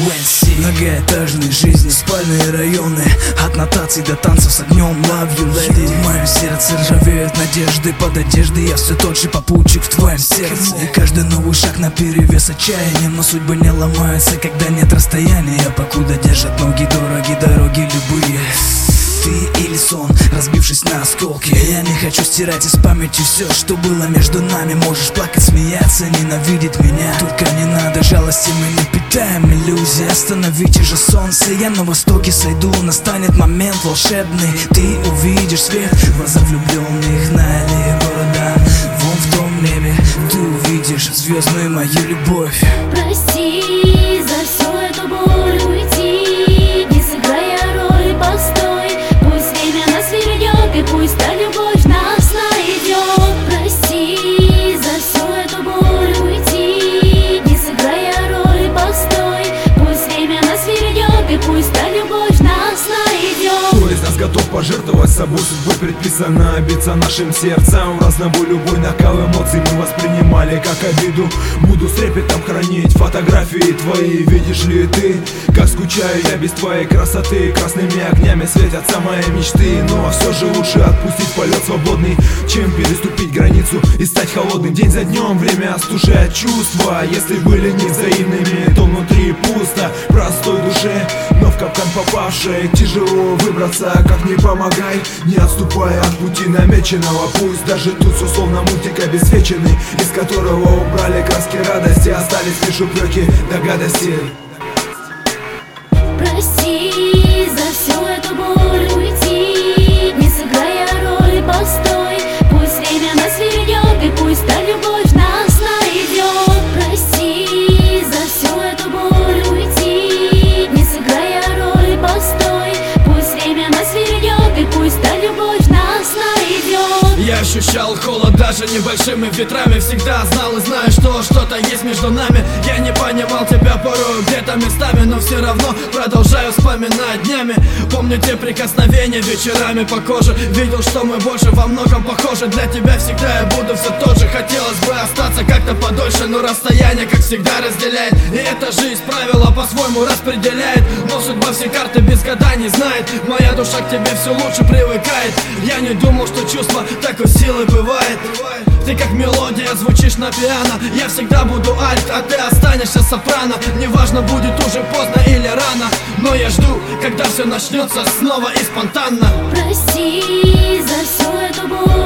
Многоэтажной жизни, спальные районы, от нотаций до танцев с огнем. Love you, lady. В моем сердце ржавеют надежды, под одеждой я все тот же попутчик в твоем сердце. И каждый новый шаг наперевес отчаянием, но судьбы не ломаются, когда нет расстояния. Покуда держат ноги дороги, дороги любые. Ты или сон, разбившись на осколки. Я не хочу стирать из памяти все, что было между нами. Можешь плакать, смеяться, ненавидеть меня, только не надо жалости, мы не питаем иллюзий. Остановите же солнце, я на востоке сойду. Настанет момент волшебный, ты увидишь свет в глаза влюбленных на аллее города. Вон в том небе ты увидишь звездную мою любовь. Прости за всю эту боль, уйти, не сыграя роли, постой. И пусть та любовь нас найдет. Прости за всю эту боль, уйти, не сыграя роли, постой. Пусть время нас вернет, и пусть та любовь нас найдет. Кто из нас готов пожертвовать собой? Судьбой предписано биться нашим сердцем. В разнобой любой накал эмоций мы воспринимали как обиду. Буду с трепетом хранить фотографии твои. Видишь ли ты, как скучаю я без твоей красоты? Красными огнями светятся мои мечты. Но все же лучше отпустить полет свободный, чем переступить границу и стать холодным. День за днем время остужает чувства. Если были невзаимными, то внутри пусто. Простой душе, но в капкан попавшей тяжело выбраться. Как не помогай, не отступая от пути намеченного. Пусть даже тут все словно мультик обесцвеченный, из которого убрали краски радости, остались лишь упреки до гадости. Прости за всю эту боль, уйти, не сыграя роли, постой. Пусть время нас вернет, и пусть та любовь нас найдет. Прости за всю эту боль, уйти, не сыграя роли, постой. Пусть время нас вернет, и пусть та любовь нас найдет. Я ощущал холод даже небольшими ветрами. Всегда знал и знаю, что что-то есть между нами. Я не понимал тебя порой где-то местами, но все равно продолжаю вспоминать днями. Помню те прикосновения вечерами по коже. Видел, что мы больше во многом похожи. Для тебя всегда я буду все тот же. Хотелось бы остаться как-то подольше, но расстояние, как всегда, разделяет. И эта жизнь правила по-своему распределяет. Но судьба все карты без гаданий знает. Моя душа к тебе все лучше привыкает. Я не думал, что чувство такой силы бывает. Ты как мелодия, звучишь на пиано. Я всегда буду альт, а ты останешься сопрано. Неважно, будет уже поздно или рано, но я жду, когда все начнется снова и спонтанно. Прости за всю эту боль.